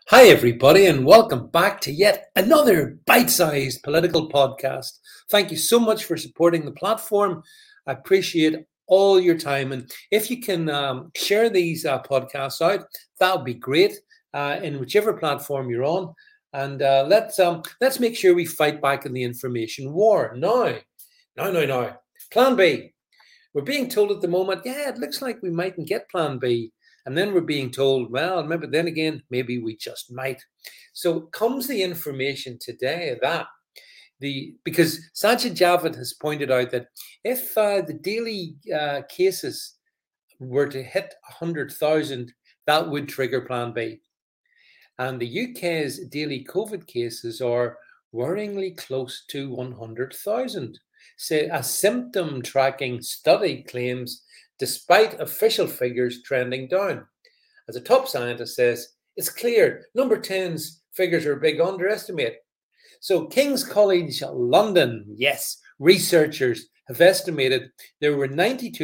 Hi, everybody, and welcome back to yet another bite-sized political podcast. Thank you so much for supporting the platform. I appreciate all your time, and if you can share these podcasts out, that would be great in whichever platform you're on. And let's make sure we fight back in the information war now. Plan B. We're being told at the moment, yeah, it looks like we mightn't get Plan B. And then we're being told, well, remember, then again, maybe we just might. So comes the information today that because Sajid Javid has pointed out that if the daily cases were to hit 100,000, that would trigger Plan B. And the UK's daily COVID cases are worryingly close to 100,000. So a symptom tracking study claims, despite official figures trending down. As a top scientist says, it's clear number 10's figures are a big underestimate. So King's College London, yes, researchers have estimated there were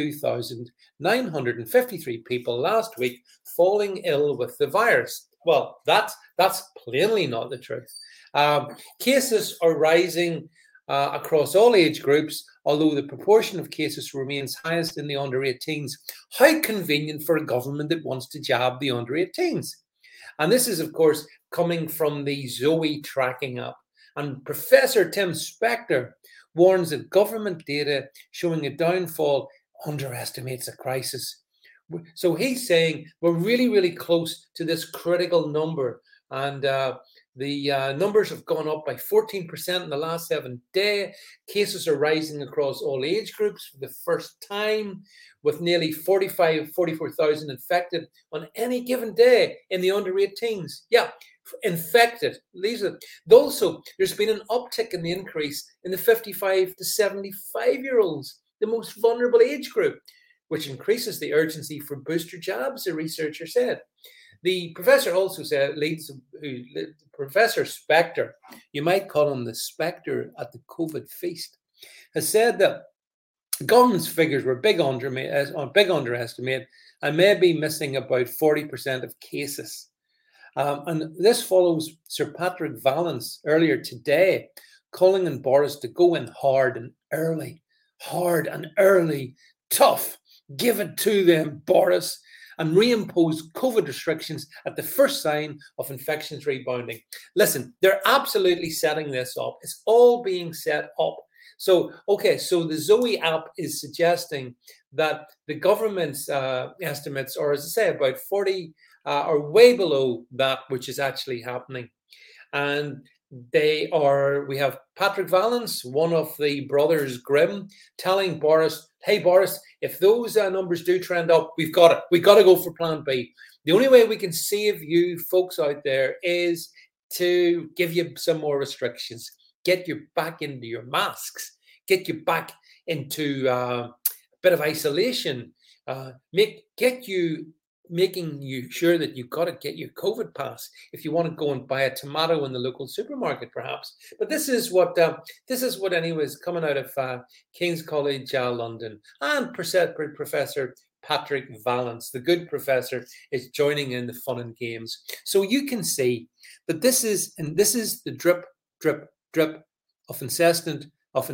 92,953 people last week falling ill with the virus. Well, that's plainly not the truth. Cases are rising across all age groups, although the proportion of cases remains highest in the under 18s. How convenient for a government that wants to jab the under 18s. And this is, of course, coming from the Zoe tracking app. And Professor Tim Spector warns that government data showing a downfall underestimates a crisis. So he's saying we're really, really close to this critical number. And the numbers have gone up by 14% in the last 7 days. Cases are rising across all age groups for the first time, with nearly 44,000 infected on any given day in the under 18s. Yeah, infected. Also, there's been an uptick in the increase in the 55 to 75-year-olds, the most vulnerable age group, which increases the urgency for booster jabs, a researcher said. The professor also said, Professor Spector, you might call him the Spectre at the COVID feast, has said that the government's figures were a big underestimate and may be missing about 40% of cases. And this follows Sir Patrick Vallance earlier today calling on Boris to go in hard and early, tough. Give it to them, Boris, and reimpose COVID restrictions at the first sign of infections rebounding. Listen, they're absolutely setting this up. It's all being set up. So the Zoe app is suggesting that the government's estimates are, as I say, about 40 are way below that which is actually happening. And we have Patrick Vallance, one of the brothers Grimm, telling Boris, hey, Boris, if those numbers do trend up, we've got it. We've got to go for Plan B. The only way we can save you folks out there is to give you some more restrictions, get you back into your masks, get you back into a bit of isolation, making you sure that you've got to get your COVID pass if you want to go and buy a tomato in the local supermarket, perhaps. But this is what anyways coming out of King's College London, and Professor Patrick Vallance, the good professor, is joining in the fun and games. So you can see that this is the drip of incessant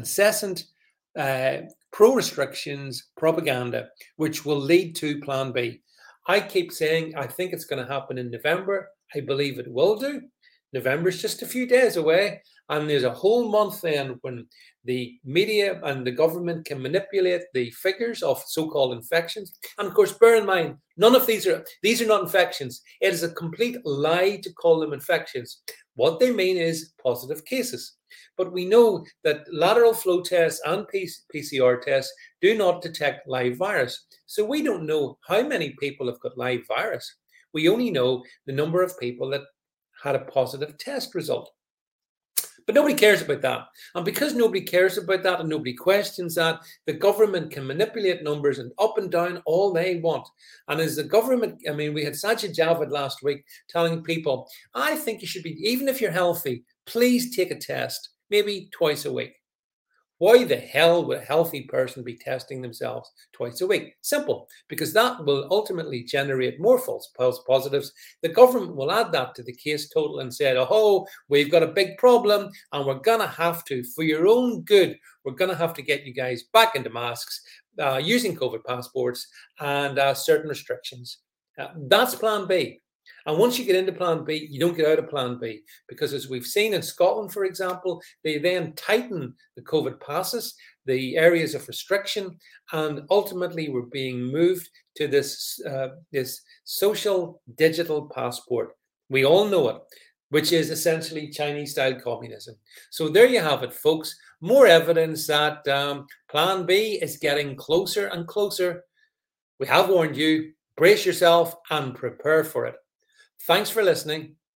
pro-restrictions propaganda, which will lead to Plan B. I keep saying I think it's going to happen in November. I believe it will do. November is just a few days away, and there's a whole month then when the media and the government can manipulate the figures of so-called infections. And of course, bear in mind, none of these are not infections. It is a complete lie to call them infections. What they mean is positive cases. But we know that lateral flow tests and PCR tests do not detect live virus. So we don't know how many people have got live virus. We only know the number of people that had a positive test result. But nobody cares about that. And because nobody cares about that and nobody questions that, the government can manipulate numbers and up and down all they want. And as the government, we had Sajid Javid last week telling people, I think you should be, even if you're healthy, please take a test, maybe twice a week. Why the hell would a healthy person be testing themselves twice a week? Simple, because that will ultimately generate more false positives. The government will add that to the case total and say, oh, we've got a big problem and we're going to have to, for your own good, we're going to have to get you guys back into masks, using COVID passports and certain restrictions. That's plan B. And once you get into plan B, you don't get out of plan B, because as we've seen in Scotland, for example, they then tighten the COVID passes, the areas of restriction, and ultimately we're being moved to this social digital passport. We all know it, which is essentially Chinese-style communism. So there you have it, folks. More evidence that plan B is getting closer and closer. We have warned you. Brace yourself and prepare for it. Thanks for listening.